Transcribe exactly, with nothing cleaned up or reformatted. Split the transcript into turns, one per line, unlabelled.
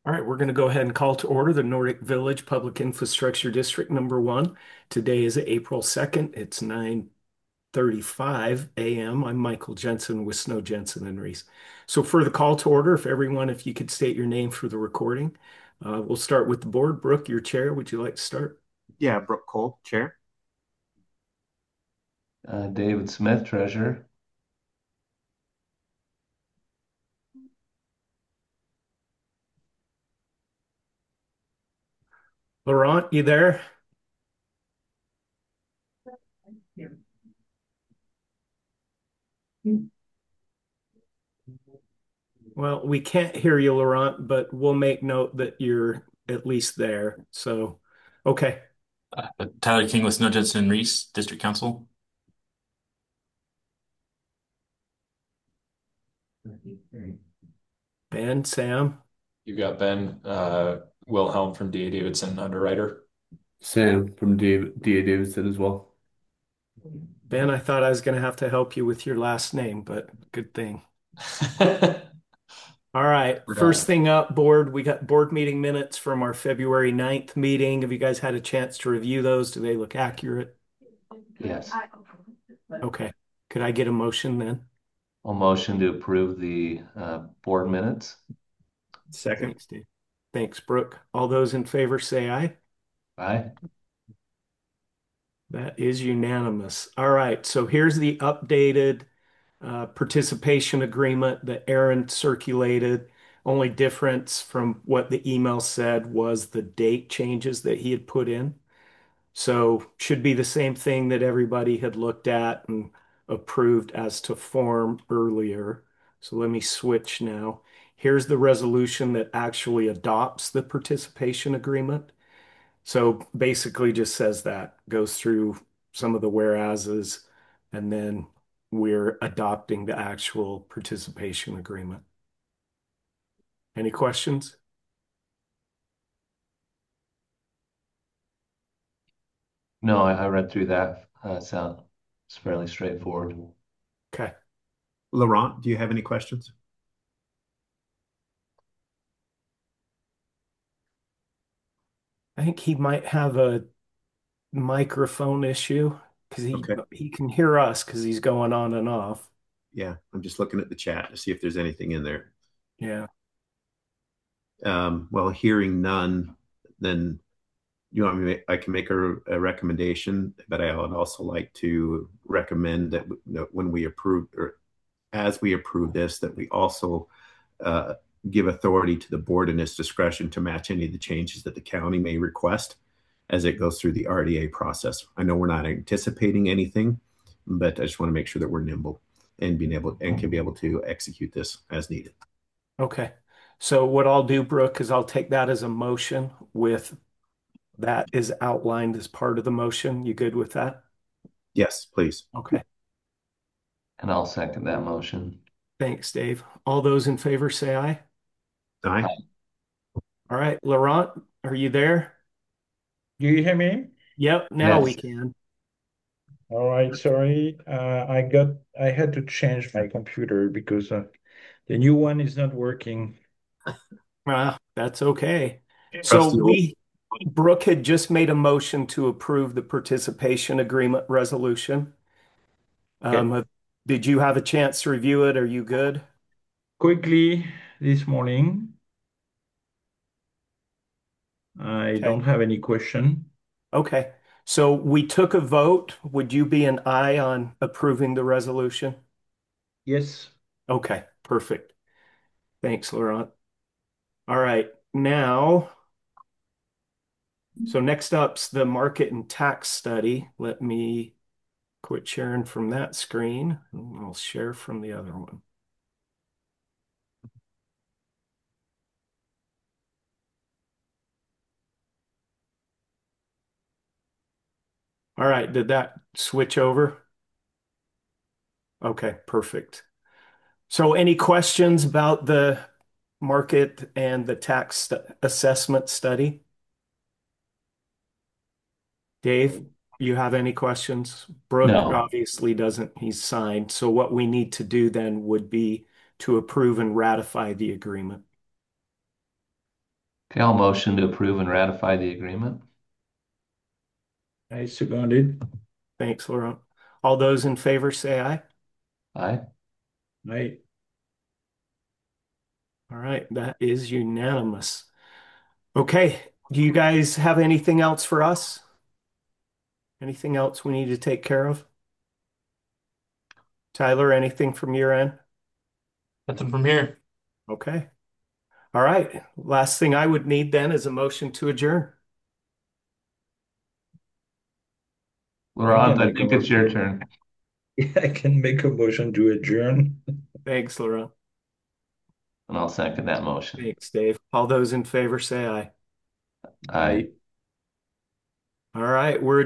All right, we're going to go ahead and call to order the Nordic Village Public Infrastructure District Number One. Today is April second. It's nine thirty-five a m. I'm Michael Jensen with Snow Jensen and Reese. So for the call to order, if everyone, if you could state your name for the recording. Uh, we'll start with the board. Brooke, your chair. Would you like to start?
Yeah, Brooke Cole, Chair.
Uh, David Smith, treasurer.
Laurent, you there? Well, we can't hear you, Laurent, but we'll make note that you're at least there. So, okay.
Uh, Tyler King with Snow Jensen and Reese, District Council.
Ben, Sam,
You got Ben uh, Wilhelm from D A Davidson, underwriter.
Sam from D A Davidson as well.
Ben, I thought I was going to have to help you with your last name, but good thing. All right. First
Forgot.
thing up, board, we got board meeting minutes from our February ninth meeting. Have you guys had a chance to review those? Do they look accurate?
Yes.
Okay. Could I get a motion then?
I'll motion to approve the uh, board minutes.
Second.
Thanks, Dave. Thanks, Brooke. All those in favor say aye.
Aye.
That is unanimous. All right. So here's the updated uh, participation agreement that Aaron circulated. Only difference from what the email said was the date changes that he had put in. So should be the same thing that everybody had looked at and approved as to form earlier. So let me switch now. Here's the resolution that actually adopts the participation agreement. So basically just says that, goes through some of the whereases, and then we're adopting the actual participation agreement. Any questions?
No, I, I read through that. Uh, sound it's fairly straightforward.
Okay.
Laurent, do you have any questions?
I think he might have a microphone issue because he
Okay.
he can hear us because he's going on and off.
Yeah, I'm just looking at the chat to see if there's anything in there.
Yeah.
Um, well, hearing none, then you want me to make, I can make a, a recommendation, but I would also like to recommend that, that when we approve or as we approve this, that we also uh, give authority to the board in its discretion to match any of the changes that the county may request as it goes through the R D A process. I know we're not anticipating anything, but I just want to make sure that we're nimble and being able and can be able to execute this as needed.
Okay. So what I'll do, Brooke, is I'll take that as a motion with that is outlined as part of the motion. You good with that?
Yes, please.
Okay.
And I'll second that motion.
Thanks, Dave. All those in favor say aye.
Aye.
Aye.
All right, Laurent, are you there?
Do you hear me?
Yep, now we
Yes.
can.
All right, sorry. Uh, I got I had to change my computer because uh, the new one is not working.
Ah, that's okay. So
Trustee,
we, Brooke had just made a motion to approve the participation agreement resolution.
okay.
Um, did you have a chance to review it? Are you good?
Quickly this morning, I
Okay.
don't have any question.
Okay. So we took a vote. Would you be an aye on approving the resolution?
Yes.
Okay, perfect. Thanks, Laurent. All right, now, so next up's the market and tax study. Let me quit sharing from that screen, and I'll share from the other one. All right, did that switch over? Okay, perfect. So any questions about the market and the tax stu- assessment study? Dave, you have any questions? Brooke
No.
obviously doesn't, he's signed. So what we need to do then would be to approve and ratify the agreement.
Okay, I'll motion to approve and ratify the agreement.
I second it.
Thanks, Laurent. All those in favor say aye.
Aye.
I
All right, that is unanimous. Okay, do you guys have anything else for us? Anything else we need to take care of? Tyler, anything from your end?
Nothing from here.
Okay. All right. Last thing I would need then is a motion to adjourn.
Laurent,
can
I
make a
think it's your
motion.
turn,
I can make a motion to adjourn.
Thanks, Laurent.
and I'll second that motion.
Thanks, Dave. All those in favor say aye.
Aye.
All right, we're